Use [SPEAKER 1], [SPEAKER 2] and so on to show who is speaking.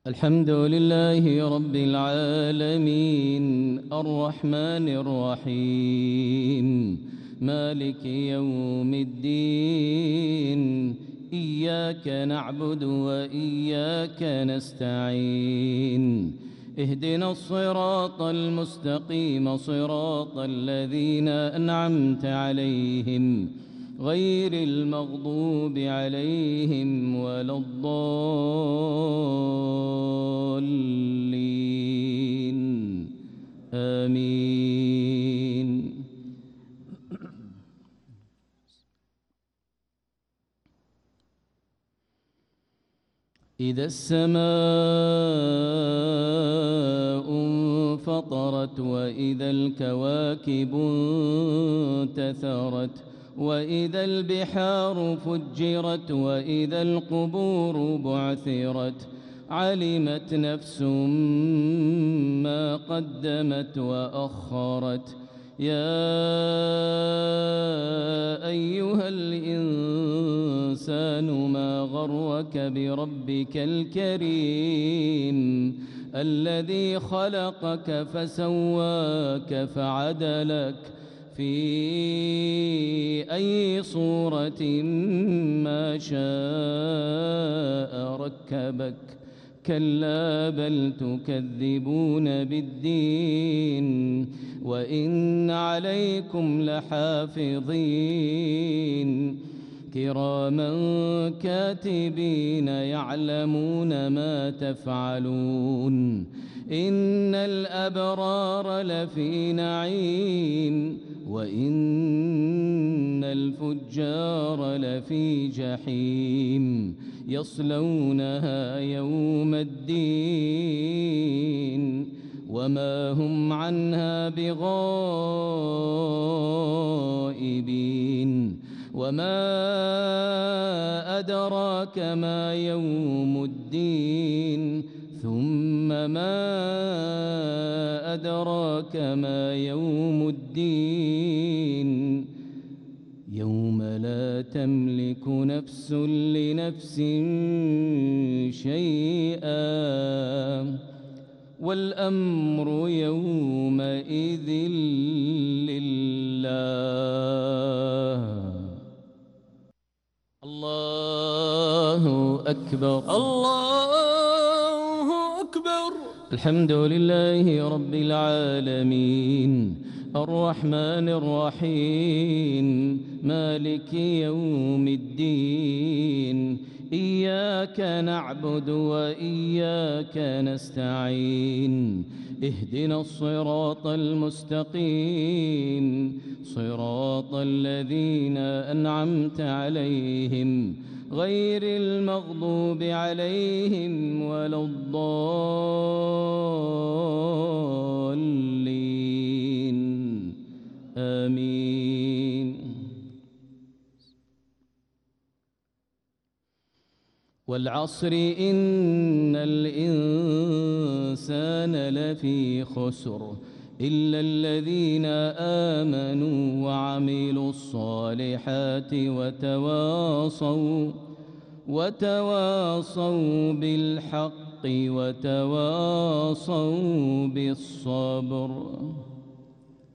[SPEAKER 1] الحمد لله رب العالمين الرحمن الرحيم مالك يوم الدين إياك نعبد وإياك نستعين اهدنا الصراط المستقيم صراط الذين أنعمت عليهم غير المغضوب عليهم ولا الضالين آمين. إذا السماء انفطرت وإذا الكواكب انتثرت وإذا البحار فجرت وإذا القبور بعثرت علمت نفس ما قدمت وأخرت. يا أيها الإنسان ما غرك بربك الكريم الذي خلقك فسواك فعدلك في أي صورة ما شاء ركبك. كلا بل تكذبون بالدين وإن عليكم لحافظين كراما كاتبين يعلمون ما تفعلون. إن الأبرار لفي نعيم وإن الفجار لفي جحيم يصلونها يوم الدين وما هم عنها بغائبين. وما أدراك ما يوم الدين ثم ما أدراك ما يوم الدين يوم لا تملك نفس لنفس شيئا والأمر يومئذ لله. الله أكبر
[SPEAKER 2] الله أكبر.
[SPEAKER 1] الحمد لله رب العالمين الرحمن الرحيم مالك يوم الدين إياك نعبد وإياك نستعين اهدنا الصراط المستقيم صراط الذين أنعمت عليهم غير المغضوب عليهم ولا الضالين آمين. والعصر إن الإنسان لفي خسر إلا الذين آمنوا وعملوا الصالحات وتواصوا بالحق وتواصوا بالصبر.